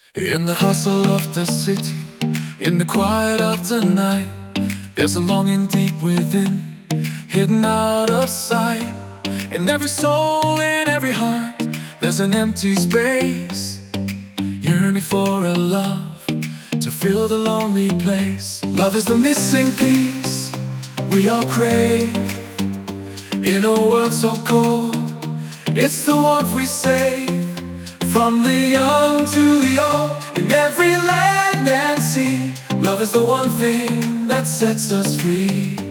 In the hustle of the city, in the quiet of the night, there's a longing deep within, hidden out of sight. In every soul, in every heart, there's an empty space, yearning for a love to fill the lonely place. Love is the missing piece we all crave. In a world so cold, it's the warmth we save. From the young to the old, in every land and sea, love is the one thing that sets us free.